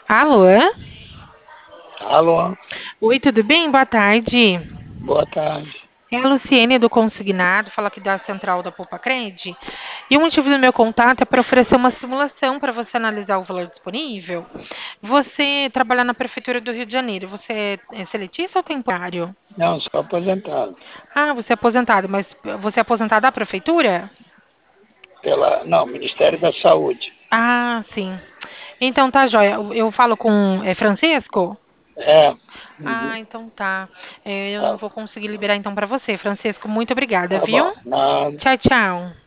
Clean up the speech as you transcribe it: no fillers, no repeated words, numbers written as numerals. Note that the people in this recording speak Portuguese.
Alô? Alô, Oi, tudo bem? Boa tarde. boa tarde. É a Luciene do Consignado, fala aqui da Central da Poupa Cred. E o motivo do meu contato é para oferecer uma simulação para você analisar o valor disponível. Você trabalha na Prefeitura do Rio de Janeiro, você é seletista ou temporário? Não, sou aposentado. Ah, você é aposentado, mas você é aposentado da Prefeitura? Não, Ministério da Saúde. Ah, sim. Então tá, joia. Eu falo com Francisco? É, Ah, uhum, então tá. Eu não tá, vou conseguir liberar então para você. Francisco, muito obrigada, tá viu? bom. Nada. Tchau, tchau.